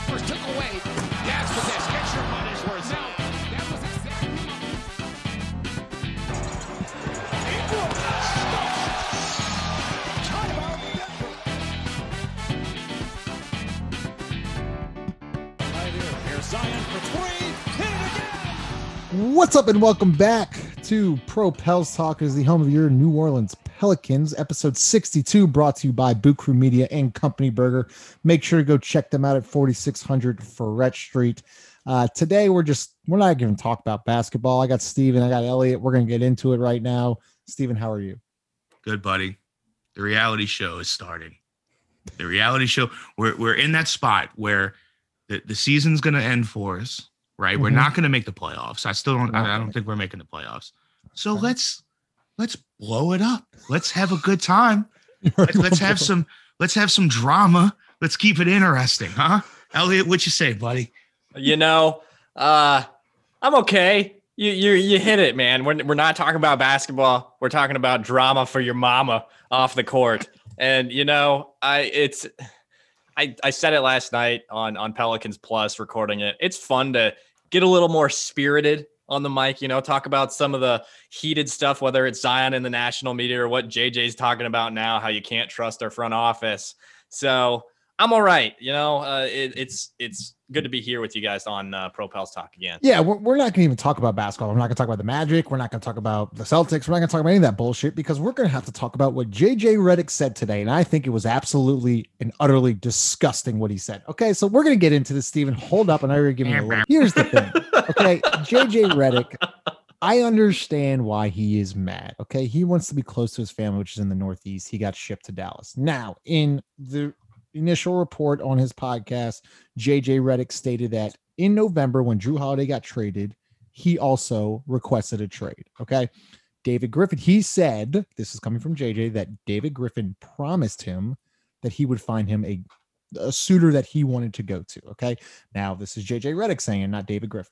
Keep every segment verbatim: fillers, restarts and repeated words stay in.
Clippers took away. That's what this. Get your money's worth. Now, that was exactly. Ingram. Timeout. Right here. Here's Zion for three. Hit it again. What's up and welcome back to Pro Pels Talkers, the home of your New Orleans Pelicans, episode sixty-two, brought to you by Boot Crew Media and Company Burger. Make sure to go check them out at forty-six hundred Ferret Street. Uh, today, we're just, we're not going to talk about basketball. I got Steven, I got Elliot. We're going to get into it right now. Steven, how are you? Good, buddy. The reality show is starting. The reality show, we're, we're in that spot where the, the season's going to end for us, right? Mm-hmm. We're not going to make the playoffs. I still don't, I, I don't think we're making the playoffs. So okay. let's, let's blow it up. Let's have a good time. Let's, let's have some, let's have some drama. Let's keep it interesting, huh? Elliot, what you say, buddy? You know, uh, I'm okay. You, you, you hit it, man. We're, we're not talking about basketball. We're talking about drama for your mama off the court. And, you know, I, it's, I, I said it last night on, on Pelicans Plus recording it. It's fun to get a little more spirited on the mic, you know, talk about some of the heated stuff, whether it's Zion in the national media or what J J's talking about now, how you can't trust our front office. So I'm all right. You know, uh, it, it's, it's good to be here with you guys on uh, Pro Pels Talk again. Yeah. We're, we're not going to even talk about basketball. We're not going to talk about the Magic. We're not going to talk about the Celtics. We're not going to talk about any of that bullshit because we're going to have to talk about what J J Redick said today. And I think it was absolutely and utterly disgusting what he said. Okay. So we're going to get into this, Steven. Hold up. And I already give you a look. Here's the thing. Okay. J J Redick, I understand why he is mad. Okay. He wants to be close to his family, which is in the Northeast. He got shipped to Dallas. Now, in the initial report on his podcast, J J Redick stated that in November, when Jrue Holiday got traded, he also requested a trade. Okay. David Griffin, he said, this is coming from J J, that David Griffin promised him that he would find him a, a suitor that he wanted to go to. Okay. Now, this is J J Redick saying, not David Griffin.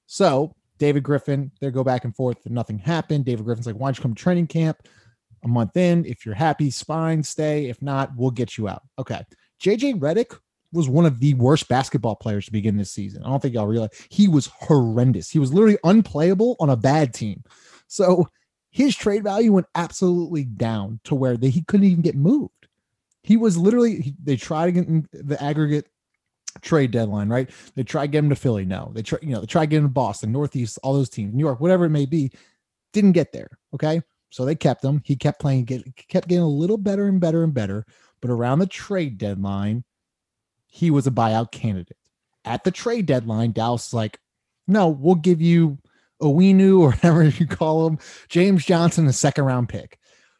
So David Griffin, they go back and forth and nothing happened. David Griffin's like, why don't you come to training camp a month in? If you're happy, fine, stay. If not, we'll get you out. Okay. J J Redick was one of the worst basketball players to begin this season. I don't think y'all realize he was horrendous. He was literally unplayable on a bad team. So his trade value went absolutely down to where they, he couldn't even get moved. He was literally, he, they tried to get the aggregate trade deadline, right? They tried to get him to Philly. No, they try, you know, they tried to get him to Boston, Northeast, all those teams, New York, whatever it may be, didn't get there. Okay. So they kept him. He kept playing, get, kept getting a little better and better and better. But around the trade deadline, he was a buyout candidate. At the trade deadline, Dallas was like, no, we'll give you Owinu or whatever you call him, James Johnson, a second round pick.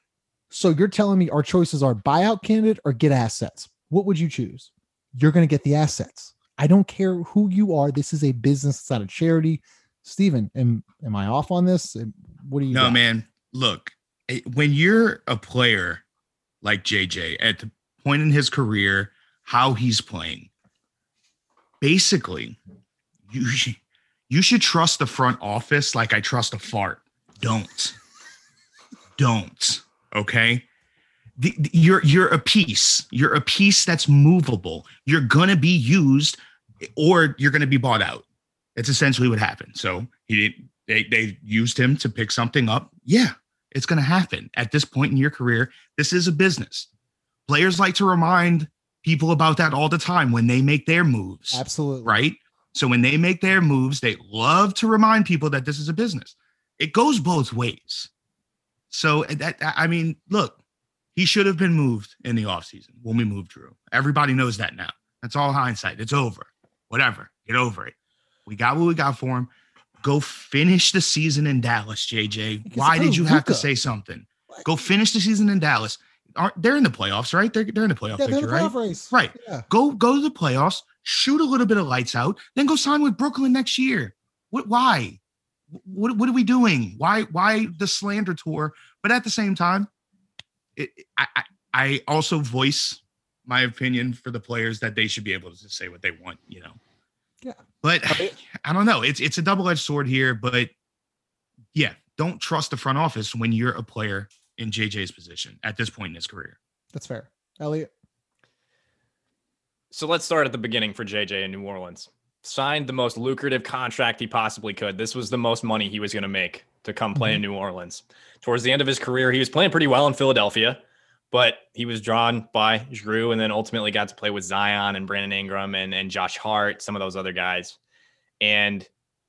So you're telling me our choices are buyout candidate or get assets. What would you choose? You're going to get the assets. I don't care who you are. This is a business. It's not a charity. Steven, am, am I off on this? What do you No, got? man. Look, when you're a player like J J at the point in his career, how he's playing, basically, you, you should trust the front office like I trust a fart. Don't. Don't. Okay? The, the, you're you're a piece. You're a piece that's movable. You're gonna be used, or you're gonna be bought out. It's essentially what happened. So he did. They they used him to pick something up. Yeah, it's gonna happen at this point in your career. This is a business. Players like to remind people about that all the time when they make their moves. Absolutely. Right. So when they make their moves, they love to remind people that this is a business. It goes both ways. So that I mean, look. He should have been moved in the offseason when we moved Jrue. Everybody knows that now. That's all hindsight. It's over. Whatever. Get over it. We got what we got for him. Go finish the season in Dallas, J J. Why did you have to say something? Go finish the season in Dallas. Aren't they're in the playoffs, right? They're they're in the playoff yeah, picture, the right? race. Right. Yeah. Go go to the playoffs, shoot a little bit of lights out, then go sign with Brooklyn next year. What why? What what are we doing? Why why the slander tour? But at the same time, It, I, I also voice my opinion for the players that they should be able to say what they want, you know? Yeah. But I don't know. It's, it's a double-edged sword here, but yeah, don't trust the front office when you're a player in J J's position at this point in his career. That's fair. Elliot. So let's start at the beginning for J J in New Orleans. Signed the most lucrative contract he possibly could. This was the most money he was going to make to come play mm-hmm. in New Orleans. Towards the end of his career, he was playing pretty well in Philadelphia, but he was drawn by Jrue and then ultimately got to play with Zion and Brandon Ingram and, and Josh Hart, some of those other guys. And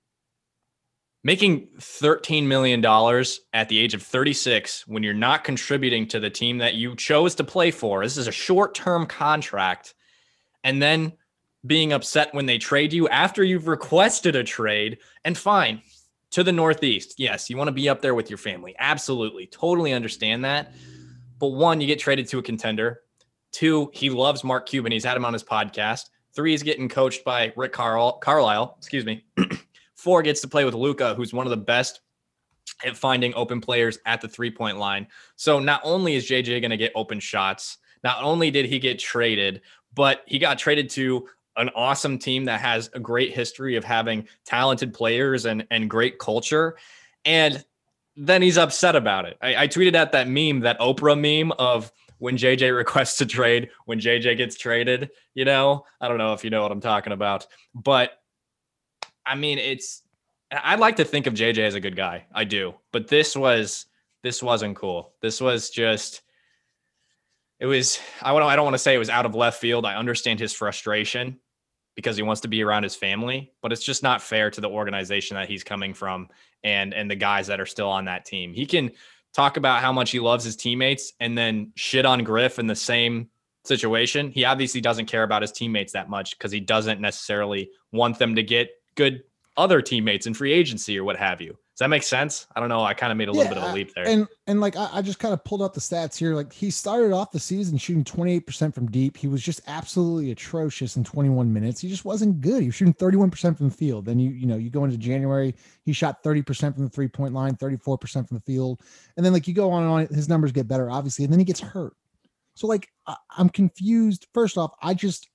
making thirteen million dollars at the age of thirty-six when you're not contributing to the team that you chose to play for, this is a short-term contract, and then being upset when they trade you after you've requested a trade, and fine, to the Northeast. Yes, you want to be up there with your family. Absolutely. Totally understand that. But one, you get traded to a contender. Two, he loves Mark Cuban. He's had him on his podcast. Three, he's getting coached by Rick Carl- Carlisle. Excuse me. Four, gets to play with Luka, who's one of the best at finding open players at the three-point line. So not only is J J going to get open shots, not only did he get traded, but he got traded to an awesome team that has a great history of having talented players and, and great culture. And then he's upset about it. I, I tweeted out that meme, that Oprah meme of when J J requests a trade, when J J gets traded, you know, I don't know if you know what I'm talking about, but I mean, it's, I'd like to think of J J as a good guy. I do, but this was, this wasn't cool. This was just, it was, I don't, I don't want to say it was out of left field. I understand his frustration because he wants to be around his family, but it's just not fair to the organization that he's coming from and, and the guys that are still on that team. He can talk about how much he loves his teammates and then shit on Griff in the same situation. He obviously doesn't care about his teammates that much because he doesn't necessarily want them to get good other teammates in free agency or what have you. Does that make sense? I don't know. I kind of made a little yeah, bit of a leap there. And and like I, I just kind of pulled out the stats here. Like he started off the season shooting twenty-eight percent from deep. He was just absolutely atrocious in twenty-one minutes. He just wasn't good. He was shooting thirty-one percent from the field. Then you you know you go into January, he shot thirty percent from the three point line, thirty-four percent from the field, and then like you go on and on, his numbers get better obviously, and then he gets hurt. So like I, I'm confused. First off, I just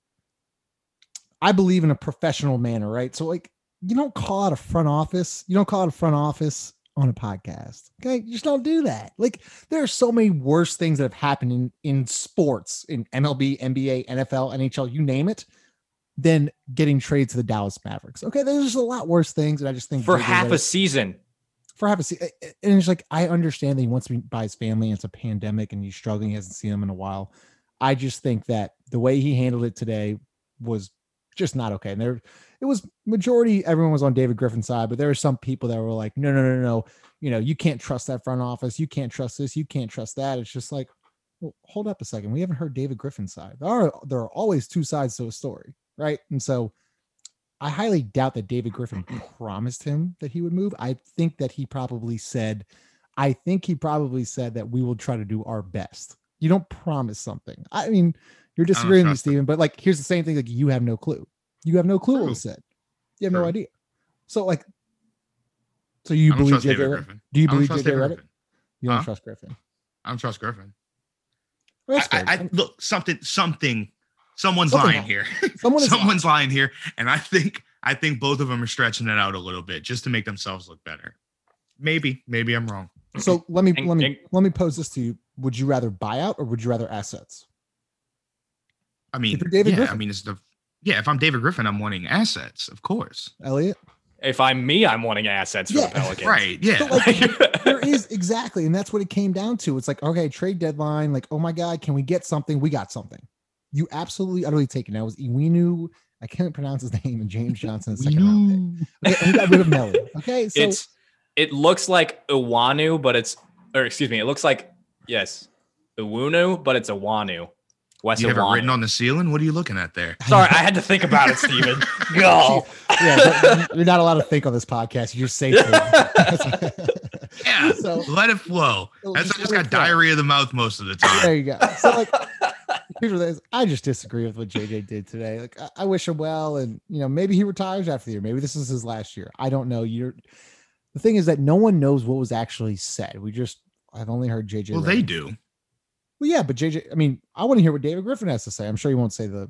I believe in a professional manner, right? So like you don't call out a front office. You don't call out a front office on a podcast. Okay. You just don't do that. Like there are so many worse things that have happened in, in sports, in M L B, N B A, N F L, N H L, you name it, than getting traded to the Dallas Mavericks. Okay. There's just a lot worse things. And I just think for half a season, for half a season. And it's like, I understand that he wants to be by his family. And it's a pandemic and he's struggling. He hasn't seen them in a while. I just think that the way he handled it today was just not okay. And there, it was majority, everyone was on David Griffin's side, but there were some people that were like, no, no, no, no, no. You know, you can't trust that front office. You can't trust this. You can't trust that. It's just like, well, hold up a second. We haven't heard David Griffin's side. There are, there are always two sides to a story, right? And so I highly doubt that David Griffin promised him that he would move. I think that he probably said, I think he probably said that we will try to do our best. You don't promise something. I mean, you're disagreeing with me, Steven, but like, here's the same thing. Like you have no clue. You have no clue True. What was said. You have True. No idea. So like, so you believe J J Griffin? Do you believe J J Redick? You don't huh? trust Griffin? I don't trust Griffin. Well, I, I, I look something, something, someone's something lying here. Someone someone's lying. lying here, and I think I think both of them are stretching it out a little bit just to make themselves look better. Maybe, maybe I'm wrong. So let me let me let me pose this to you: would you rather buyout or would you rather assets? I mean, David yeah, Griffin. I mean, it's the yeah. If I'm David Griffin, I'm wanting assets, of course. Elliot. If I'm me, I'm wanting assets for yeah, the Pelicans. Right. Yeah. Like, there is exactly. And that's what it came down to. It's like, okay, trade deadline. Like, oh my God, can we get something? We got something. You absolutely utterly taken. That was Iwinu. I can't pronounce his name. And James Johnson, second round pick. Okay, and we got rid of Melly. Okay. So it's, it looks like Iwanu, but it's, or excuse me, it looks like, yes, Iwunu, but it's Iwanu. Wes you have it written on the ceiling? What are you looking at there? Sorry, I had to think about it, Steven. Go. Yeah, you're not allowed to think on this podcast. You just say things. Yeah, so let it flow. That's I just got diarrhea of the mouth most of the time. There you go. So like, here's what it is. I just disagree with what J J did today. Like, I, I wish him well, and you know, maybe he retires after the year. Maybe this is his last year. I don't know. You're. The thing is that no one knows what was actually said. We just, I've only heard J J. Well, Redick. they do. Well, yeah, but J J, I mean, I want to hear what David Griffin has to say. I'm sure he won't say the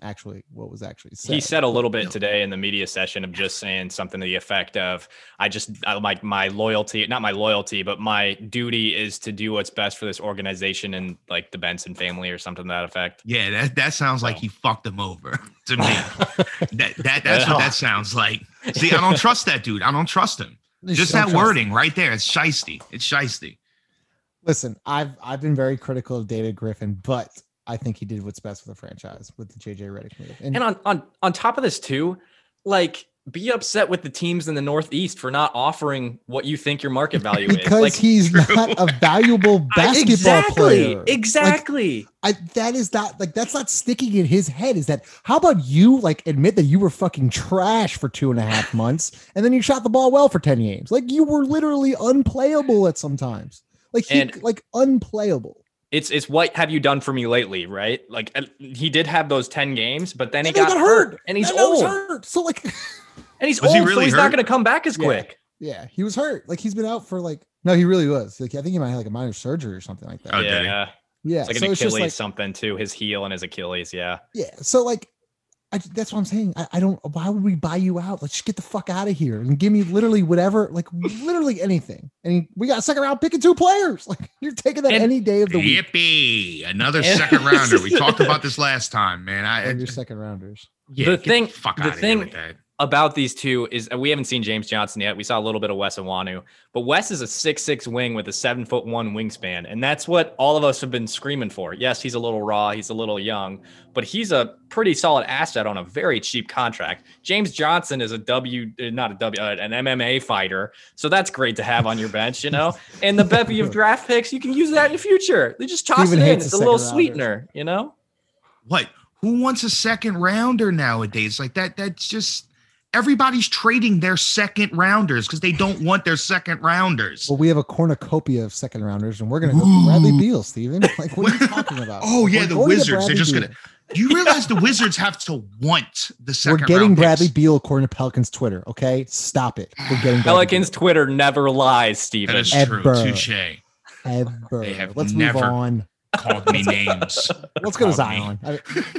actually what was actually said. He said a little bit today in the media session of just saying something to the effect of, I just I, like my loyalty, not my loyalty, but my duty is to do what's best for this organization and like the Benson family or something to that effect. Yeah, that that sounds like So. he fucked him over to me. that that that's what that sounds like. See, I don't trust that dude. I don't trust him. Just that wording right there. It's shiesty. It's shiesty. Listen, I've I've been very critical of David Griffin, but I think he did what's best for the franchise with the J J Redick move. And, and on on on top of this too, like be upset with the teams in the Northeast for not offering what you think your market value because is. Like, he's true. not a valuable basketball exactly, player. Exactly. Like, I, that is not like that's not sticking in his head. Is that how about you like admit that you were fucking trash for two and a half months and then you shot the ball well for ten games? Like you were literally unplayable at sometimes. Like he And- like unplayable. It's it's what have you done for me lately, right? Like uh, he did have those ten games, but then he And then got, he hurt, and he's And then he was old, hurt. So like and he's Was old, he really so he's hurt? not going to come back as Yeah. quick. yeah, he was hurt. Like he's been out for like no, he really was. Like I think he might have like a minor surgery or something like that. Oh, did he? Yeah, yeah, it's like so an it's just Achilles like something too. His heel and his Achilles. Yeah, yeah. So like I, that's what I'm saying. I, I don't. Why would we buy you out? Let's just get the fuck out of here and give me literally whatever, like literally anything. And we got a second round pick and two players. Like you're taking that And- any day of the week. Yippee! Another And- second rounder. We talked about this last time, man. I, And your second rounders. yeah, The get thing- fuck the out of thing- here with that. about these two is uh, we haven't seen James Johnson yet. We saw a little bit of Wes Iwanu, but Wes is a six six wing with a seven foot one wingspan, and that's what all of us have been screaming for. Yes, he's a little raw, he's a little young, but he's a pretty solid asset on a very cheap contract. James Johnson is a W, uh, not a W, uh, an M M A fighter, so that's great to have on your bench, you know. And the bevy of draft picks, you can use that in the future. They just toss Steven it in. hates It's the a little second sweetener, you know. What? Who wants a second rounder nowadays? Like that, that's just everybody's trading their second rounders because they don't want their second rounders. Well, we have a cornucopia of second rounders, and we're gonna go for Bradley Beal, Steven. Like, what are you talking about? Oh, yeah, We're the going to Wizards. They're Bradley just Beal. gonna. Do you realize the Wizards have to want the second We're getting round Bradley picks? Beal according to Pelicans Twitter. Okay, stop it. We're getting Bradley Pelicans Twitter never lies, Steven. That is Ever. true. Touche. Beal. Ever. They have Let's never- move on. Called me names. Let's go to Called me. Zion. I mean,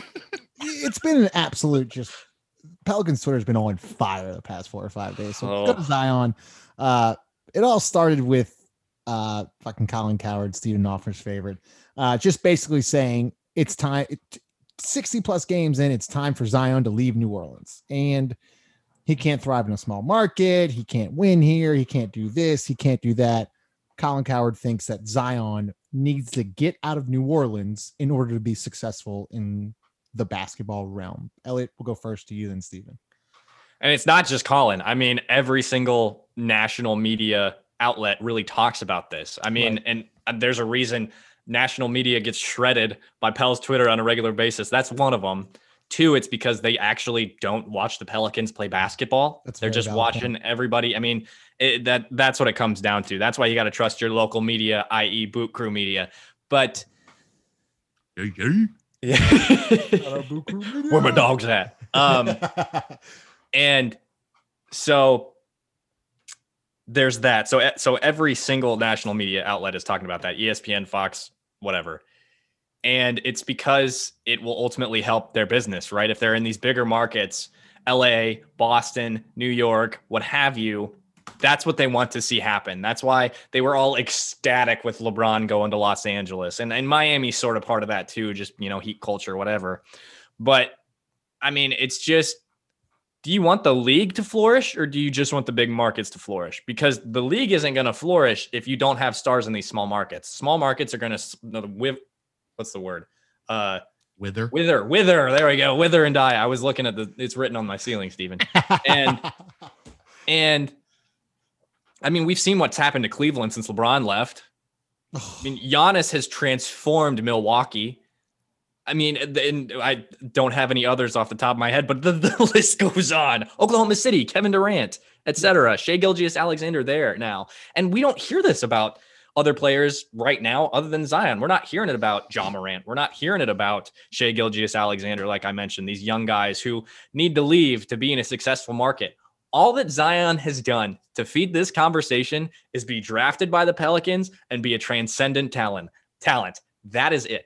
it's been an absolute just Pelicans Twitter has been on fire the past four or five days. So Oh. go to Zion. Uh, it all started with uh, fucking Colin Coward, Stephen Offner's favorite, uh, just basically saying it's time. It, sixty plus games in, it's time for Zion to leave New Orleans, and he can't thrive in a small market. He can't win here. He can't do this. He can't do that. Colin Coward thinks that Zion needs to get out of New Orleans in order to be successful in the basketball realm. Elliot, we'll go first to you, then Steven. And it's not just Colin. I mean, every single national media outlet really talks about this. I mean, Right. and there's a reason national media gets shredded by Pels Twitter on a regular basis. That's one of them. Two, it's because they actually don't watch the Pelicans play basketball. That's They're very just valid watching everybody. I mean, it, that that's what it comes down to. That's why you got to trust your local media, that is, Boot Crew Media. But Yeah, yeah. where my dogs at? Um, and so there's that. So so every single national media outlet is talking about that. E S P N, Fox, whatever. And it's because it will ultimately help their business, right? If they're in these bigger markets, L A, Boston, New York, what have you, that's what they want to see happen. That's why they were all ecstatic with LeBron going to Los Angeles. And, and Miami's sort of part of that too, just, you know, heat culture, whatever. But I mean, it's just, do you want the league to flourish or do you just want the big markets to flourish? Because the league isn't going to flourish if you don't have stars in these small markets. Small markets are going to, what's the word? Uh, Wither. wither, wither. There we go. Wither and die. I was looking at the, it's written on my ceiling, Steven. And, and I mean, we've seen what's happened to Cleveland since LeBron left. I mean, Giannis has transformed Milwaukee. I mean, and I don't have any others off the top of my head, but the, the list goes on. Oklahoma City, Kevin Durant, et cetera. Shai Gilgeous-Alexander there now. And we don't hear this about other players right now other than Zion. We're not hearing it about Ja Morant. We're not hearing it about Shai Gilgeous-Alexander, like I mentioned, these young guys who need to leave to be in a successful market. All that Zion has done to feed this conversation is be drafted by the Pelicans and be a transcendent talent. Talent. That is it.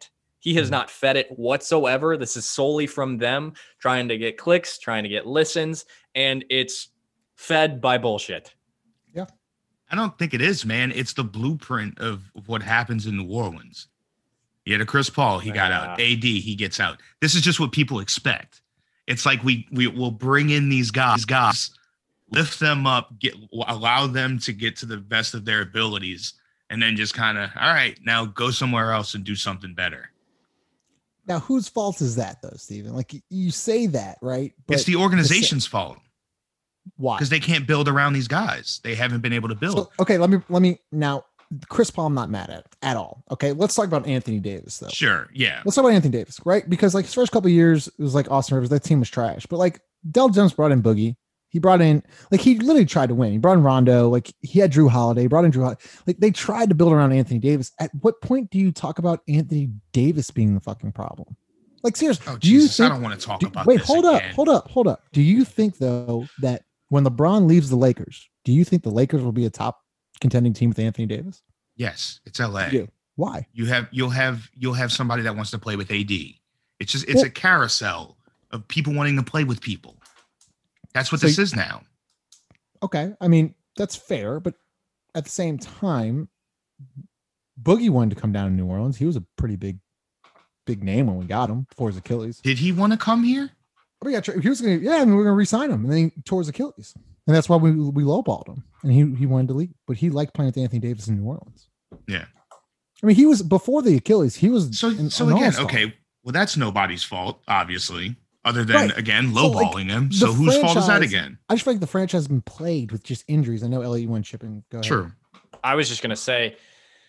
He has not fed it whatsoever. This is solely from them trying to get clicks, trying to get listens, and it's fed by bullshit. Yeah. I don't think it is, man. It's the blueprint of what happens in New Orleans. Yeah, to Chris Paul, he got out. A D, he gets out. This is just what people expect. It's like we we will bring in these guys, guys, lift them up, get allow them to get to the best of their abilities, and then just kind of, all right, now go somewhere else and do something better. Now, whose fault is that, though, Steven? Like, you say that, right? But it's the organization's fault. Why? Because they can't build around these guys. They haven't been able to build. So, okay, let me let me now. Chris Paul, I'm not mad at at all. Okay, let's talk about Anthony Davis, though. Sure, yeah. Let's talk about Anthony Davis, right? Because like his first couple of years, it was like Austin Rivers. That team was trash. But like Del Jones brought in Boogie. He brought in, like, he literally tried to win. He brought in Rondo. Like, he had Drew Holiday. He brought in Drew Holiday. Like, they tried to build around Anthony Davis. At what point do you talk about Anthony Davis being the fucking problem? Like, seriously, oh, do you Jesus, think, I don't want to talk do, about wait, this hold again. up, hold up, hold up. Do you think, though, that when LeBron leaves the Lakers, do you think the Lakers will be a top contending team with Anthony Davis? Yes, it's L A. You do. Why? You have you'll have you'll have somebody that wants to play with A D. It's just it's well, a carousel of people wanting to play with people. That's what so this you, is now. Okay, I mean that's fair, but at the same time, Boogie wanted to come down to New Orleans. He was a pretty big, big name when we got him before his Achilles. Did he want to come here? Oh yeah, he was gonna yeah, and we we're gonna re-sign him, and then he tore his Achilles, and that's why we we lowballed him, and he he wanted to leave, but he liked playing with Anthony Davis in New Orleans. Yeah, I mean he was before the Achilles. He was so an, so an again. all-star. Okay, well that's nobody's fault, obviously, other than Right. again So, lowballing like, him. the So whose fault is that franchise- again? I just feel like the franchise has been plagued with just injuries. I know Elliot went shipping. Go ahead. True. I was just gonna say,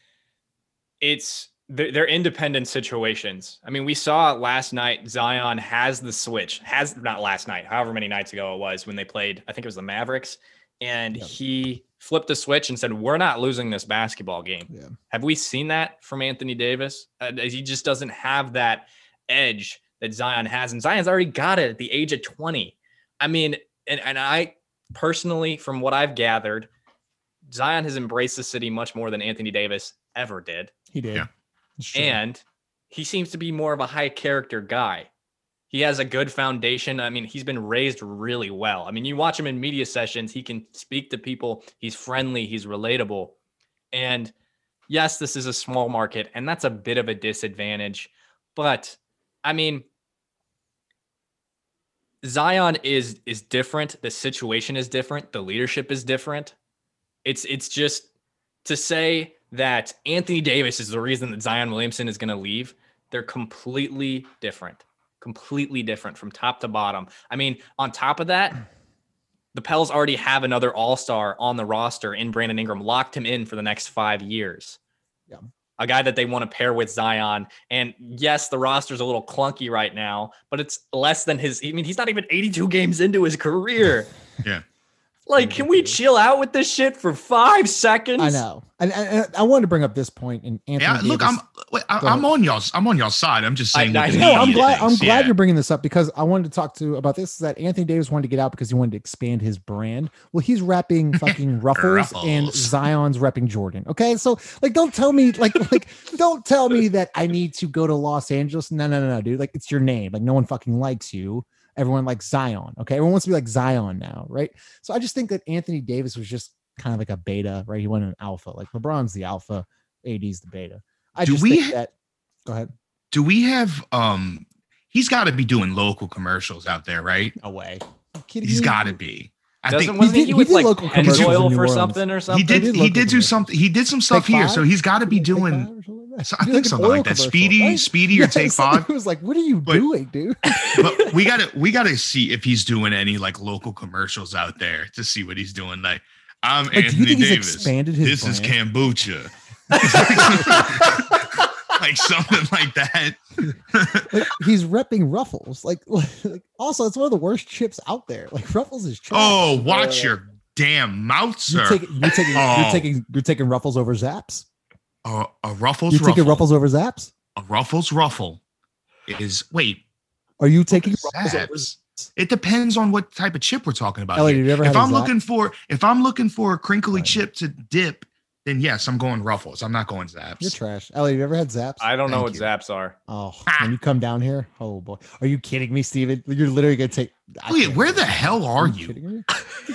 it's they're, they're independent situations. I mean, we saw last night Zion has the switch, has not last night, however many nights ago it was when they played. I think it was the Mavericks, and Yeah. he flipped the switch and said, "We're not losing this basketball game." Yeah. Have we seen that from Anthony Davis? Uh, he just doesn't have that edge that Zion has, and Zion's already got it at the age of twenty. I mean, and and I personally, from what I've gathered, Zion has embraced the city much more than Anthony Davis ever did. He did. Yeah. It's true. And he seems to be more of a high character guy. He has a good foundation. I mean, he's been raised really well. I mean, you watch him in media sessions, he can speak to people. He's friendly. He's relatable. And yes, this is a small market, and that's a bit of a disadvantage. But I mean, Zion is is different. The situation is different. The leadership is different. It's it's just to say that Anthony Davis is the reason that Zion Williamson is going to leave. They're completely different, completely different from top to bottom. I mean, on top of that, the Pels already have another all-star on the roster in Brandon Ingram, locked him in for the next five years. Yeah. A guy that they want to pair with Zion. And yes, the roster's a little clunky right now, but it's less than his, I mean, he's not even eighty-two games into his career. Yeah. Like, can we chill out with this shit for five seconds? I know. And, and, and I wanted to bring up this point in Anthony Yeah. Look, Davis. I'm wait, I, Go I'm ahead. on y'all's. I'm on y'all's side. I'm just saying. I- what the I No, I'm media glad. I'm thinks. glad Yeah. you're bringing this up because I wanted to talk to about this. Is that Anthony Davis wanted to get out because he wanted to expand his brand. Well, he's repping fucking Ruffles, and Ruffles. Zion's repping Jordan. Okay, so like, don't tell me like like don't tell me that I need to go to Los Angeles. No, no, no, no, dude. Like, it's your name. Like, no one fucking likes you. Everyone likes Zion. Okay, everyone wants to be like Zion now, right? So I just think that Anthony Davis was just kind of like a beta, right? He went an alpha. Like LeBron's the alpha, A D's the beta. I Do just we think ha- that. Go ahead. Do we have? Um, he's got to be doing local commercials out there, right? Away. Kidding He's me? got to be. I Doesn't think wasn't He he, did- he with did like local Penn commercials in Oil New for Orleans. something or he something? did. did He local did do commercials. something. He did some stuff Take here, Five? so he's got to be Take doing. Five or something like that. So I He did think an something oil like that. commercial, Speedy, right? Speedy, or Yes, Take Five. It was like, what are you But- doing, dude? But we gotta we gotta see if he's doing any like local commercials out there to see what he's doing. Like, I'm Like, do you Anthony think he's Davis. expanded his This is brand? kombucha. Like something like that. Like, he's repping Ruffles. Like, like, also, it's one of the worst chips out there. Like, Ruffles is trash. Oh, watch your damn mouth, sir. you're taking, you're taking, Oh. you're taking, you're taking Ruffles over Zaps. a, a Ruffles You're ruffle. taking Ruffles over Zaps. A Ruffles ruffle is wait. Are you taking What is Ruffles Zaps? over? It depends on what type of chip we're talking about. Elliot, here. have you ever If had a I'm Zap? looking for if I'm looking for a crinkly Right. chip to dip, then yes, I'm going Ruffles. I'm not going Zaps. You're trash. Ellie, you ever had Zaps? I don't know Thank what you. Zaps are. Oh, when you come down here, oh boy, are you kidding me, Steven? You're literally gonna take. I Wait, can't where do the it. hell are you? kidding me?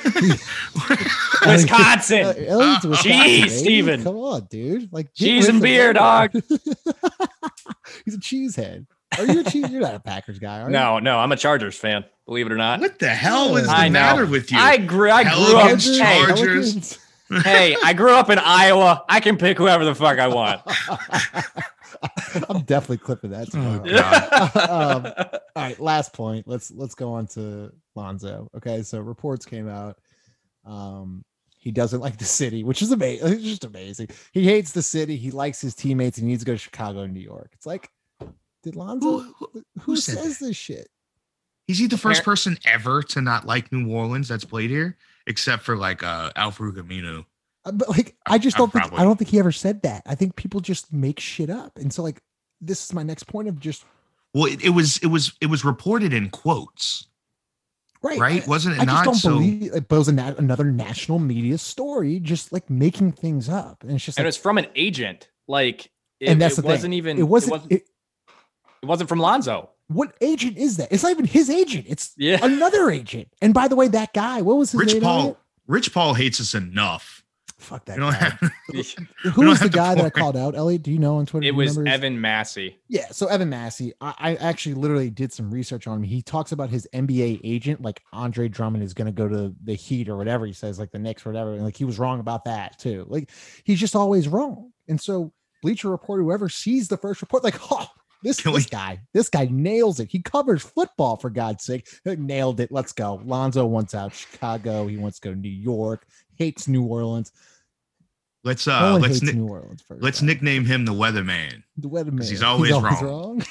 Wisconsin. Uh, Ellie's Wisconsin, Jeez, baby. Steven. Come on, dude. Like get Cheese with and the beer, program. dog. He's a cheesehead. Are you a cheese? You're not a Packers guy, are you? No, no, I'm a Chargers fan. Believe it or not. What the hell is the I know. matter with you? I grew. I grew up. Pelicans, Hey, Chargers. hey, I grew up in Iowa. I can pick whoever the fuck I want. I'm definitely clipping that. Oh, tomorrow. God. um, all right, last point. Let's let's go on to Lonzo. Okay, so reports came out. Um, he doesn't like the city, which is amazing. It's just amazing. He hates the city. He likes his teammates. He needs to go to Chicago and New York. It's like, did Lonzo? Who- Who, who- who said says that? this shit? Is he the first Appar- person ever to not like New Orleans that's played here, except for like uh, Al-Farouq Aminu? Uh, But like, I just I don't think probably- I don't think he ever said that. I think people just make shit up, and so like, this is my next point of just Well, it, it was it was it was reported in quotes, right, right? Wasn't it I just not? don't So believe it was a na- another national media story, just like making things up, and it's just And like, it's from an agent. Like, it, and that's it the wasn't thing. even. It wasn't. It wasn't, it- it wasn't from Lonzo. what agent is that? It's not even his agent. It's Yeah. another agent. And by the way, that guy, what was his Rich name? Paul, Elliot? Rich Paul hates us enough. Fuck that You don't guy. have, Who don't was the have to guy that I pour- called out? Elliot, do you know on Twitter? It Do you was remember his- Evan Massey. Yeah, so Evan Massey, I, I actually literally did some research on him. He talks about his N B A agent, like Andre Drummond is going to go to the Heat or whatever he says, like the Knicks or whatever. And like he was wrong about that too. Like he's just always wrong. And so Bleacher Report, whoever sees the first report, like, oh, this, Can this we- guy, this guy nails it. He covers football for God's sake. Nailed it. Let's go. Lonzo wants out Chicago. He wants to go to New York. Hates New Orleans. let's No uh one let's hates nick- New Orleans. First let's off. nickname him the Weatherman. The weatherman. he's always wrong.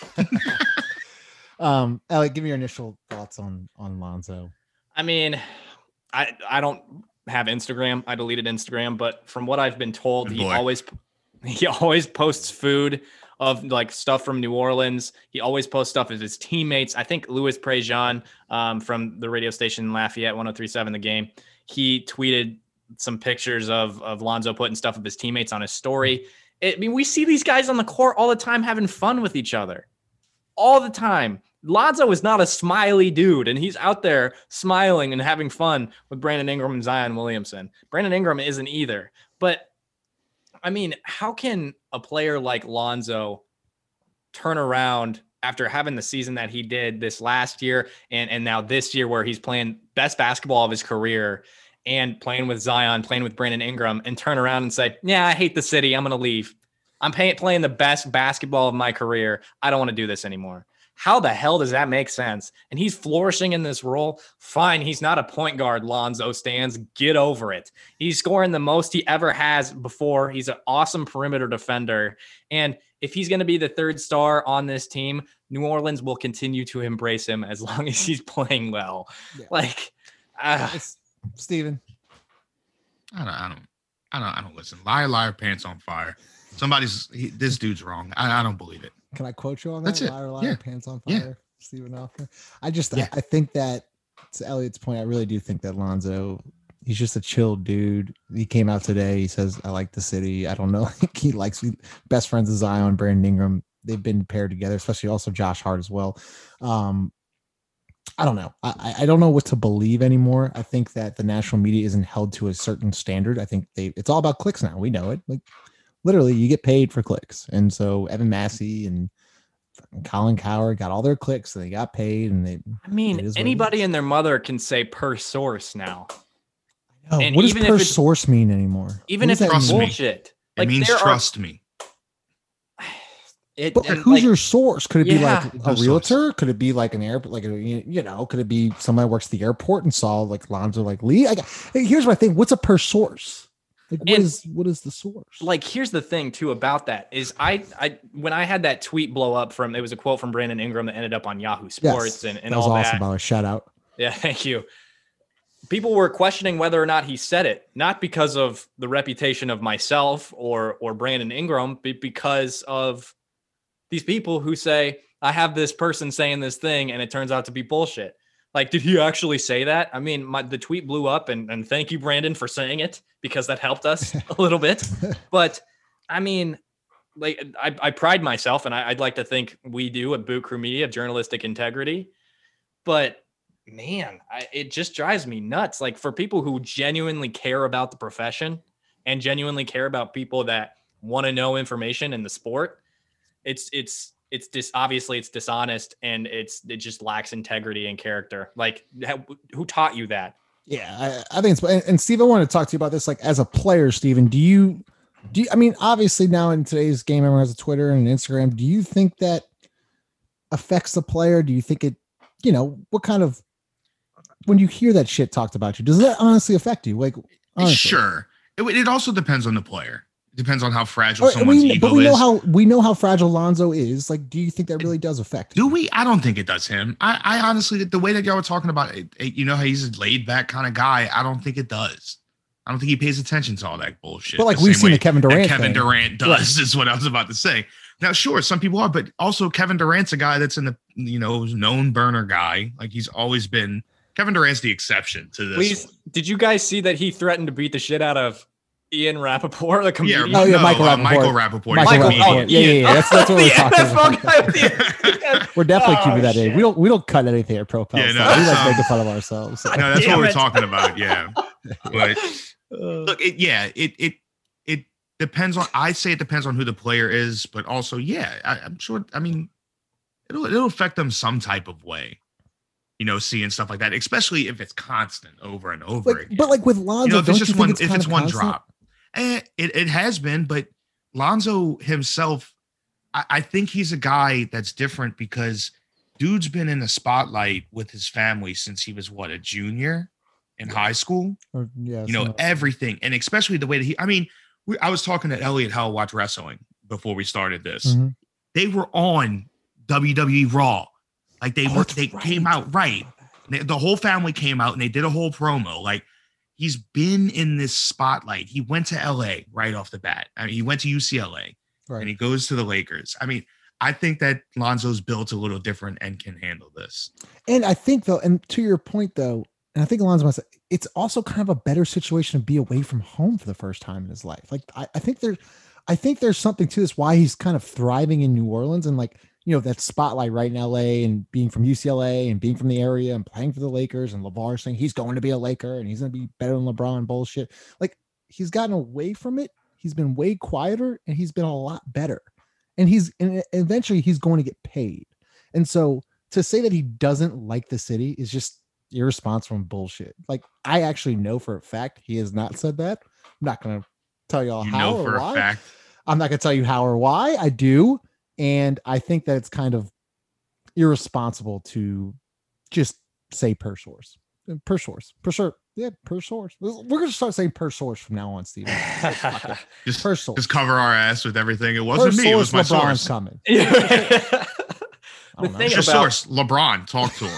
um, Elliot, give me your initial thoughts on on Lonzo. I mean, I I don't have Instagram. I deleted Instagram, but from what I've been told, Good he boy. always he always posts food of like stuff from New Orleans. He always posts stuff of his teammates. I think Louis Prejean um, from the radio station Lafayette one oh three point seven The Game, he tweeted some pictures of of Lonzo putting stuff of his teammates on his story. It, I mean, we see these guys on the court all the time having fun with each other, all the time. Lonzo is not a smiley dude, and he's out there smiling and having fun with Brandon Ingram and Zion Williamson. Brandon Ingram isn't either. But, I mean, how can a player like Lonzo turn around after having the season that he did this last year and, and now this year where he's playing best basketball of his career and playing with Zion, playing with Brandon Ingram, and turn around and say, yeah, I hate the city. I'm going to leave. I'm pay- playing the best basketball of my career. I don't want to do this anymore. How the hell does that make sense? And he's flourishing in this role. Fine. He's not a point guard, Lonzo stands. Get over it. He's scoring the most he ever has before. He's an awesome perimeter defender. And if he's going to be the third star on this team, New Orleans will continue to embrace him as long as he's playing well. Yeah. Like, uh, It's, Steven. I don't, I don't, I don't, I don't listen. Liar, liar, pants on fire. Somebody's he, this dude's wrong. I, I don't believe it. Can I quote you on That's that? it. Liar, liar, Yeah. pants on Yeah. fire. Stephen Hoffman. I just, Yeah. I, I think that to Elliot's point, I really do think that Lonzo, he's just a chill dude. He came out today. He says, I like the city. I don't know. He likes best friends of Zion, Brandon Ingram. They've been paired together, especially also Josh Hart as well. Um, I don't know. I, I don't know what to believe anymore. I think that the national media isn't held to a certain standard. I think they it's all about clicks now. We know it. Like literally, you get paid for clicks. And so Evan Massey and fucking Colin Coward got all their clicks. And they got paid, and they. I mean, It is what it anybody is. and their mother can say per source now. Oh, And what does even if per it's- source mean anymore? Even What if does it's that Trust mean? me. bullshit. It means there are- trust me. It, But and, who's like, your source? Could it be Yeah. like a Who's realtor? Could it be like an airport? Like a, you know, could it be somebody who works at the airport and saw like Lonzo like Lee? I got, hey, here's my thing. What's a per source? Like what And- is what is the source? like here's the thing too about that is I I when I had that tweet blow up from it was a quote from Brandon Ingram that ended up on Yahoo Sports and, and that was all awesome. that. By the way, shout out. Yeah, thank you. People were questioning whether or not he said it, not because of the reputation of myself or or Brandon Ingram, but because of these people who say, I have this person saying this thing and it turns out to be bullshit. Like, did he actually say that? I mean, my, the tweet blew up, and, and thank you, Brandon, for saying it, because that helped us a little bit. But I mean, like, I, I pride myself, and I, I'd like to think we do at Boot Crew Media, journalistic integrity. But man, I, it just drives me nuts. Like, for people who genuinely care about the profession and genuinely care about people that want to know information in the sport, it's it's. It's dis obviously it's dishonest, and it's it just lacks integrity and character. Like, who taught you that? Yeah, I, I think it's and, and Steve, I want to talk to you about this. Like, as a player, Steven, do you do you, I mean, obviously now in today's game, everyone has a Twitter and an Instagram. Do you think that affects the player? Do you think it, you know, what kind of, when you hear that shit talked about you, does that honestly affect you? Like, honestly? Sure. It, it also depends on the player. It depends on how fragile Or, someone's we, ego but we know is. how we know how fragile Lonzo is. Like, do you think that really does affect Do him? we? I don't think it does him. I, I honestly, the way that y'all were talking about it, it, you know, how he's a laid back kind of guy. I don't think it does. I don't think he pays attention to all that bullshit. But like the we've same seen way the Kevin Durant that Kevin thing. Durant does is what I was about to say. Now, sure, some people are, but also Kevin Durant's a guy that's in the, you know, known burner guy. Like, he's always been. Kevin Durant's the exception to this. Please, one. did you guys see that he threatened to beat the shit out of Ian Rappaport, the Yeah, comedian? Oh, yeah, no, Michael uh, Rappaport. Michael Rappaport. Michael He's a Rappaport. comedian. Yeah, yeah, yeah. That's, that's what we're The talking N F L about. guy with the- We're definitely Oh, keeping that in. shit. We don't we don't cut anything at Pro Pal. Yeah, no, stuff. we like um, making fun of ourselves. So. No, that's Damn what we're it. talking about. Yeah, but Uh, look, it, yeah, it it it depends on. I say it depends on who the player is, but also, yeah, I, I'm sure. I mean, it'll it'll affect them some type of way. You know, seeing stuff like that, especially if it's constant over and over Like, again. but like with Lonzo, you know, if don't it's you just think one, it's if kind it's of one constant? drop, eh, it it has been. But Lonzo himself, I, I think he's a guy that's different because dude's been in the spotlight with his family since he was what, a junior in high school. Or, yeah, You know, some- everything, and especially the way that he. I mean, we, I was talking to Elliot how Watch Wrestling before we started this. Mhm. They were on W W E Raw, like they Oh, were. that's They right. came out right. They, the whole family came out and they did a whole promo. Like, he's been in this spotlight. He went to L A right off the bat. I mean, he went to U C L A Right. and he goes to the Lakers. I mean, I think that Lonzo's built a little different and can handle this. And I think though, and to your point though, and I think Alonzo must say, it's also kind of a better situation to be away from home for the first time in his life. Like I, I think there's I think there's something to this why he's kind of thriving in New Orleans and like, you know, that spotlight right in L A and being from U C L A and being from the area and playing for the Lakers and LeVar saying he's going to be a Laker and he's going to be better than LeBron bullshit. Like he's gotten away from it. He's been way quieter and he's been a lot better. And he's and eventually he's going to get paid. And so to say that he doesn't like the city is just irresponsible and bullshit. Like I actually know for a fact he has not said that. I'm not going to tell y'all You how know or for why. a fact. I'm not going to tell you how or why. I do. And I think that it's kind of irresponsible to just say per source. Per source. Per source. Yeah, per source. We're going to start saying per source from now on, Steven. Just, Per source. just cover our ass with everything. It Per wasn't me. It was my LeBron's source. coming. the I don't know. thing It's your about source. LeBron, talk to him.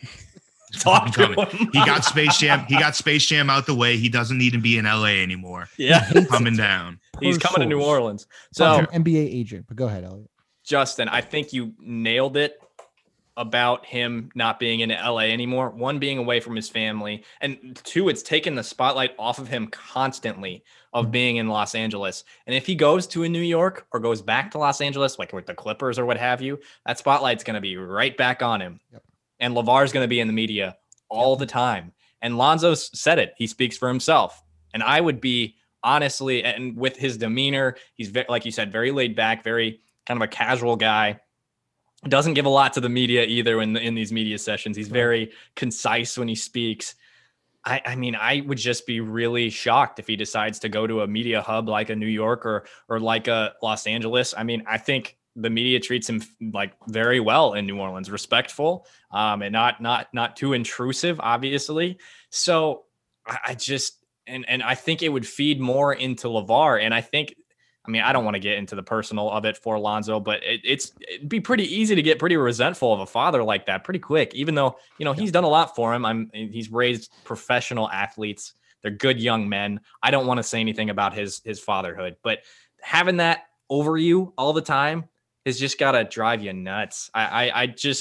talk to coming. him. He got Space Jam. He got Space Jam out the way. He doesn't need to be in L A anymore. Yeah, Coming down. he's Per coming to New source. Orleans. Talk So to an N B A agent, but go ahead, Elliot. Justin, I think you nailed it about him not being in L A anymore. One, being away from his family, and two, it's taken the spotlight off of him constantly of being in Los Angeles. And if he goes to a New York or goes back to Los Angeles, like with the Clippers or what have you, that spotlight's going to be right back on him. Yep. And LeVar's going to be in the media all the time. And Lonzo said it. He speaks for himself. And I would be honestly, and with his demeanor, he's very, like you said, very laid back, very kind of a casual guy. Doesn't give a lot to the media either in the, in these media sessions. He's very concise when he speaks. I, I mean, I would just be really shocked if he decides to go to a media hub like a New York or or like a Los Angeles. I mean, I think the media treats him like very well in New Orleans, respectful, um, and not not not too intrusive, obviously. So I, I just and and I think it would feed more into LeVar, and I think. I mean, I don't want to get into the personal of it for Lonzo, but it, it's it'd be pretty easy to get pretty resentful of a father like that pretty quick, even though, you know, he's done a lot for him. I'm he's raised professional athletes. They're good young men. I don't want to say anything about his his fatherhood, but having that over you all the time has just got to drive you nuts. I, I I just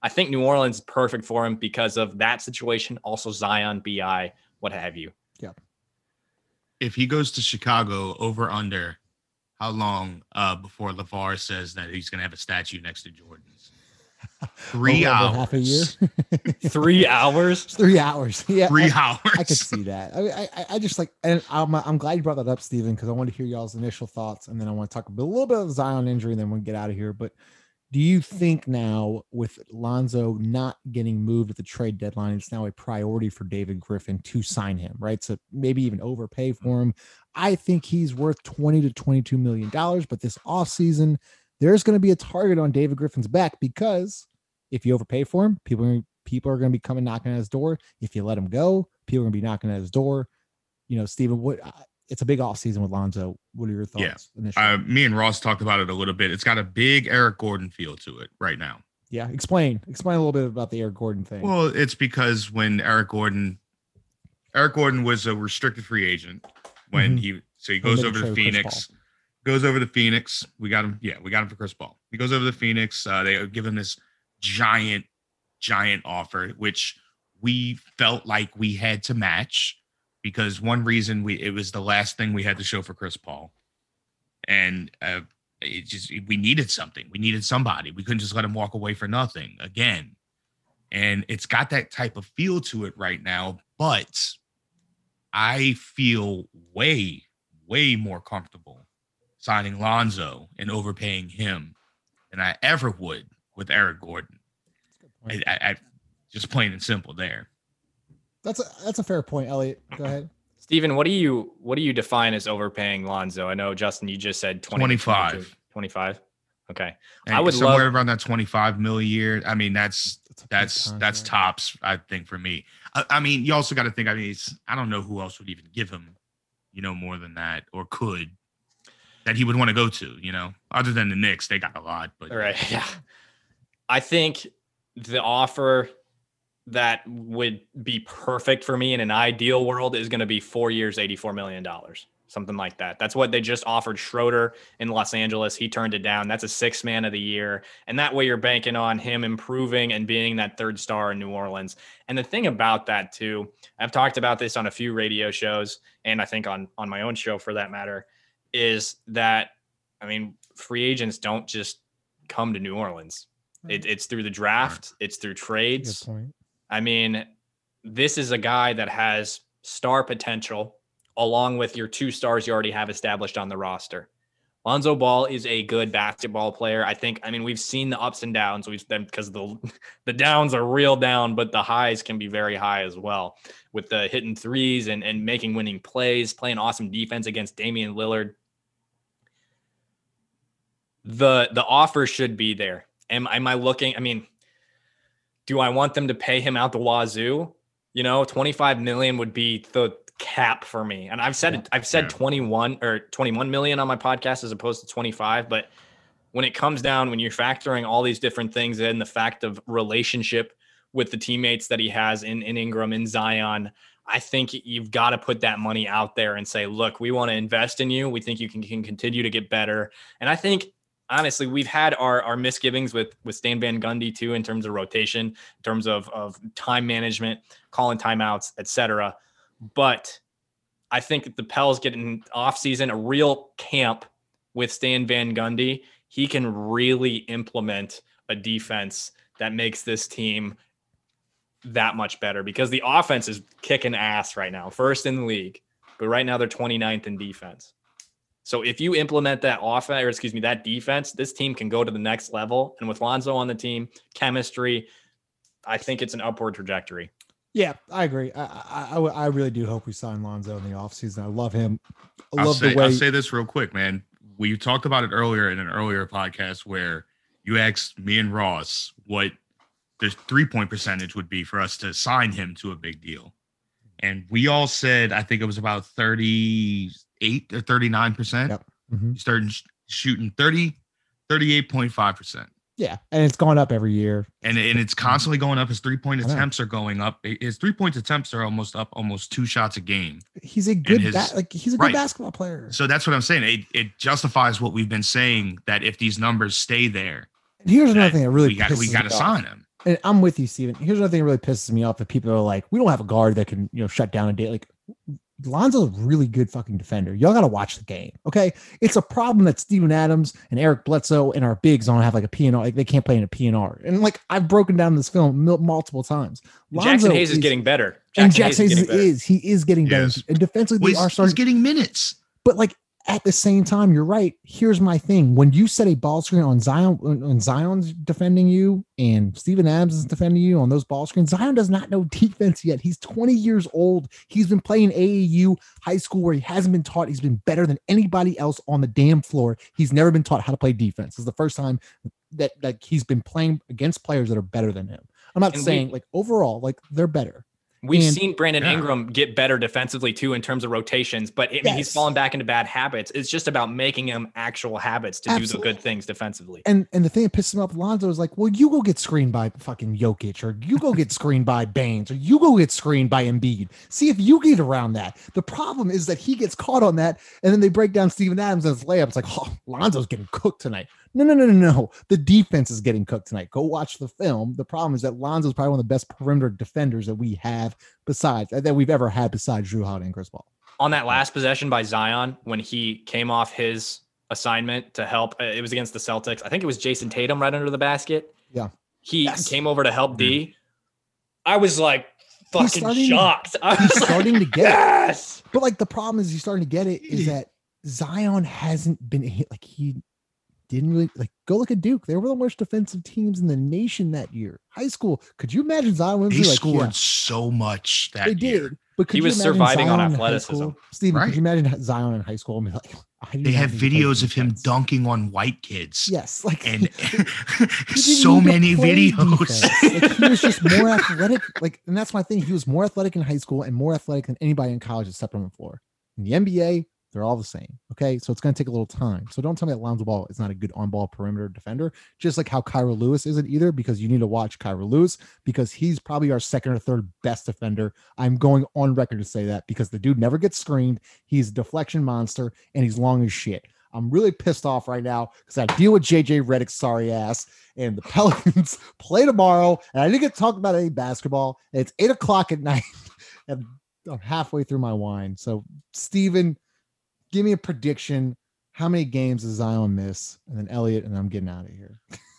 I think New Orleans is perfect for him because of that situation. Also Zion, B I, what have you. Yeah. If he goes to Chicago, over under, how long uh, before LeVar says that he's going to have a statue next to Jordan's? Three Over- over hours. half a year. Three hours? Three hours. Yeah. Three I, hours. I could see that. I, I, I just like, and I'm, I'm glad you brought that up, Steven, because I want to hear y'all's initial thoughts, and then I want to talk a, bit, a little bit of the Zion injury, and then we'll get out of here. But do you think now, with Lonzo not getting moved at the trade deadline, it's now a priority for David Griffin to sign him, right? So maybe even overpay for him. I think he's worth twenty to twenty-two million dollars, but this offseason, there's going to be a target on David Griffin's back, because if you overpay for him, people are, people are going to be coming knocking at his door. If you let him go, people are going to be knocking at his door. You know, Steven, what it's a big offseason with Lonzo. What are your thoughts? Yeah. Initially? Uh, me and Ross talked about it a little bit. It's got a big Eric Gordon feel to it right now. Yeah. Explain, explain a little bit about the Eric Gordon thing. Well, it's because when Eric Gordon, Eric Gordon was a restricted free agent when Mhm. he, so he When goes they over to traded Chris Phoenix, goes over to Phoenix. We got him. Yeah, we got him for Chris Paul. He goes over to Phoenix. Uh, they give him this giant, giant offer, which we felt like we had to match, because one reason we, it was the last thing we had to show for Chris Paul. And uh, it just, we needed something. We needed somebody. We couldn't just let him walk away for nothing again. And it's got that type of feel to it right now, but I feel way, way more comfortable signing Lonzo and overpaying him than I ever would with Eric Gordon. I, I, I just plain and simple there. That's a that's a fair point, Elliot. Go ahead. Steven, what do you what do you define as overpaying Lonzo? I know, Justin, you just said twenty, twenty-five. twenty-five. Okay. And I would somewhere love around that twenty-five mil a year. I mean, that's That's a big that's that's contract. tops, I think, for me. I, I mean, you also got to think. I mean, it's, I don't know who else would even give him, you know, more than that, or could, that he would want to go to. You know, other than the Knicks, they got a lot. But All right. Yeah. I think the offer that would be perfect for me in an ideal world is going to be four years, eighty-four million dollars, something like that. That's what they just offered Schroeder in Los Angeles. He turned it down. That's a six man of the year. And that way you're banking on him improving and being that third star in New Orleans. And the thing about that too, I've talked about this on a few radio shows, and I think on, on my own show for that matter, is that, I mean, free agents don't just come to New Orleans. It, it's through the draft. It's through Good trades. point. I mean, this is a guy that has star potential along with your two stars you already have established on the roster. Lonzo Ball is a good basketball player. I think, I mean, we've seen the ups and downs. We've been, because the the downs are real down, but the highs can be very high as well, with the hitting threes and, and making winning plays, playing awesome defense against Damian Lillard. The the offer should be there. Am, am I looking? I mean, do I want them to pay him out the wazoo? You know, twenty-five million would be the cap for me. And I've said it, I've said Yeah. twenty-one or twenty-one million on my podcast as opposed to twenty-five. But when it comes down, when you're factoring all these different things in, the fact of relationship with the teammates that he has in, in Ingram, in Zion, I think you've got to put that money out there and say, look, we want to invest in you. We think you can, can continue to get better. And I think, honestly, we've had our, our misgivings with, with Stan Van Gundy too, in terms of rotation, in terms of, of time management, calling timeouts, et cetera. But I think that the Pels get an offseason, a real camp with Stan Van Gundy. He can really implement a defense that makes this team that much better, because the offense is kicking ass right now, first in the league, but right now they're twenty-ninth in defense. So if you implement that offense, or excuse me, that defense, this team can go to the next level. And with Lonzo on the team, chemistry, I think it's an upward trajectory. Yeah, I agree. I, I, I I really do hope we sign Lonzo in the offseason. I love him. I I'll love say, the way. I'll say this real quick, man. We talked about it earlier in an earlier podcast where you asked me and Ross what the three-point percentage would be for us to sign him to a big deal. And we all said, I think it was about thirty-eight or thirty-nine percent. Yep. Mhm. He started sh- shooting thirty, thirty-eight point five percent. Yeah, and it's gone up every year. And, and it's constantly going up. His three-point I know. attempts are going up. His three-point attempts are almost up, almost two shots a game. He's a good his- ba- like he's a good right. basketball player. So that's what I'm saying. It, it justifies what we've been saying, that if these numbers stay there, And here's another that thing that really we got we pisses got me to off. sign him. And I'm with you, Steven. Here's another thing that really pisses me off: that people are like, we don't have a guard that can, you know, shut down a day. Like, Lonzo's a really good fucking defender. Y'all got to watch the game. Okay. It's a problem that Steven Adams and Eric Bledsoe and our bigs don't have like a P N R. Like, they can't play in a P N R. And like, I've broken down this film mil- multiple times. Lonzo Jackson Hayes is, is getting better. Jackson and Jackson Hayes, Hayes is, is, he is getting better. Yes. And defensively, Well, are he's, starting. he's getting minutes. But like, at the same time, you're right. Here's my thing. When you set a ball screen on Zion, when Zion's defending you and Steven Adams is defending you on those ball screens, Zion does not know defense yet. He's twenty years old. He's been playing A A U high school where he hasn't been taught. He's been better than anybody else on the damn floor. He's never been taught how to play defense. This is the first time that like he's been playing against players that are better than him. I'm not And saying we- like overall, like they're better. We've And- seen Brandon Yeah. Ingram get better defensively too in terms of rotations, but I mean, he's Yes. fallen back into bad habits. It's just about making him actual habits to do the Absolutely. good things defensively. And and the thing that pisses me off with Lonzo is like, well, you go get screened by fucking Jokic, or you go get screened by Baines, or you go get screened by Embiid. See if you get around that. The problem is that he gets caught on that, and then they break down Steven Adams and his layup. It's like, oh, Lonzo's getting cooked tonight. No, no, no, no, no. The defense is getting cooked tonight. Go watch the film. The problem is that Lonzo's probably one of the best perimeter defenders that we have besides that we've ever had besides Drew Holiday and Chris Paul. On that last possession by Zion, when he came off his assignment to help, uh, it was against the Celtics. I think it was Jason Tatum right under the basket. Yeah. He Yes. came over to help D. I was like fucking starting- shocked. I He's was like, starting to get it. yes. But like the problem is he's starting to get it is that Zion hasn't been hit. Like he didn't really like go look at Duke. They were the worst defensive teams in the nation that year. High school. Could you imagine Zion Williamson? He like, scored yeah, so much that they year. did. But could He you was imagine surviving on Zion in high athleticism. school? Steven, Right. could you imagine Zion in high school and be like, I didn't They even have think he could play videos of him defense. dunking on white kids. Yes, like And he didn't so need to many play videos. defense. Like, he was just more athletic. Like, and that's my thing. He was more athletic in high school and more athletic than anybody in college that stepped on the floor. In the N B A, they're all the same. Okay. So it's going to take a little time. So don't tell me that Lonzo Ball is not a good on ball perimeter defender, just like how Kyra Lewis isn't either, because you need to watch Kyra Lewis because he's probably our second or third best defender. I'm going on record to say that because the dude never gets screened. He's a deflection monster and he's long as shit. I'm really pissed off right now because I deal with J J Redick's sorry ass, and the Pelicans play tomorrow. And I didn't get to talk about any basketball. And it's eight o'clock at night, and I'm halfway through my wine. So, Steven, give me a prediction. How many games does Zion miss? And then Elliot, and I'm getting out of here.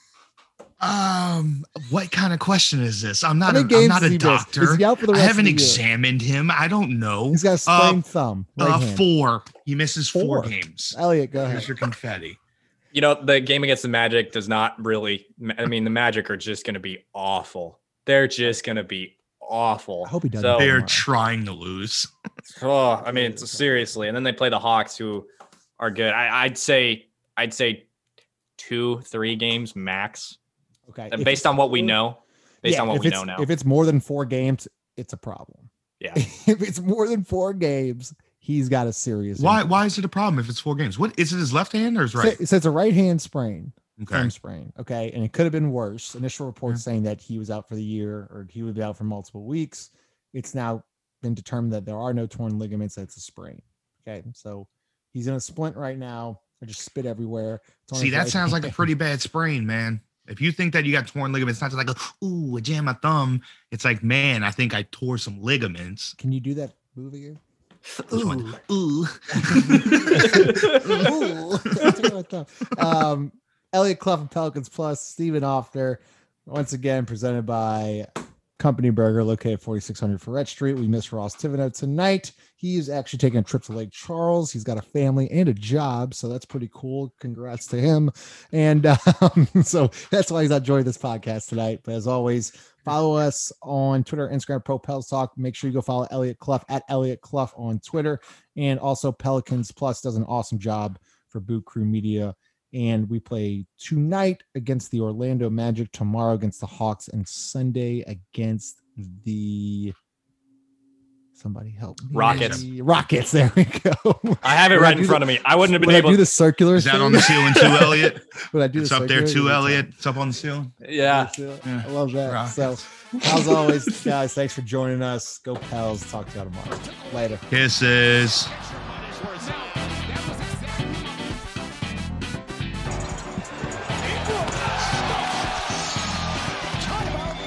Um, what kind of question is this? I'm not How a, many I'm games not does a he miss? doctor. Is he out for the I rest of haven't the year? examined him. I don't know. He's got a Uh, sprained thumb. Right uh, hand. four. He misses four, Four. games. Elliot, go ahead. Here's your confetti. You know, the game against the Magic does not really, I mean, the Magic are just going to be awful. They're just going to be awful. I hope he doesn't. So, They are tomorrow. trying to lose. oh, I mean, seriously. And then they play the Hawks, who are good. I, I'd say, I'd say two, three games max, Okay. And If based it's on what we four- know. Based yeah, on what if we it's- know now. If it's more than four games, it's a problem. Yeah. If it's more than four games, he's got a serious. Why? injury. Why is it a problem if it's four games? What is it? His left hand or his right? So, so it's a right hand sprain, Okay. thumb sprain. Okay, and it could have been worse. Initial reports Yeah. saying that he was out for the year or he would be out for multiple weeks. It's now been determined that there are no torn ligaments. That it's a sprain. Okay, so he's in a splint right now. I just spit everywhere. It's on See, his that right sounds like a hand. pretty bad sprain, man. If you think that you got torn ligaments, it's not just like, a, ooh, I jammed my thumb. It's like, man, I think I tore some ligaments. Can you do that move again? Which one? Ooh. Ooh. um, Elliot Clough and Pelicans Plus, Stephen Offner, once again presented by Company Burger, located at forty-six hundred Ferret Street. We miss Ross Thibodeau tonight. He's actually taking a trip to Lake Charles. He's got a family and a job, so that's pretty cool. Congrats to him. And um, so that's why he's not joining this podcast tonight. But as always, follow us on Twitter, Instagram, Pro Pels Talk. Make sure you go follow Elliot Clough at Elliot Clough on Twitter. And also Pelicans Plus does an awesome job for Boot Crew Media. And we play tonight against the Orlando Magic, tomorrow against the Hawks, and Sunday against the somebody help me. Rockets. Rockets. There we go. I have it Would right do in the- front of me. I wouldn't have been Would I able do to. the circular? Is that thing? on the ceiling too, Elliot? Would I do It's the up there circular? too, It's Elliot. It's up on the ceiling. Yeah. Yeah. I love that. Rockets. So, as always, guys, thanks for joining us. Go Pels. Talk to you tomorrow. Later. Kisses. Timeout.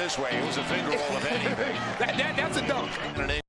this way. It was a finger roll of anything. that, that, that's a dunk.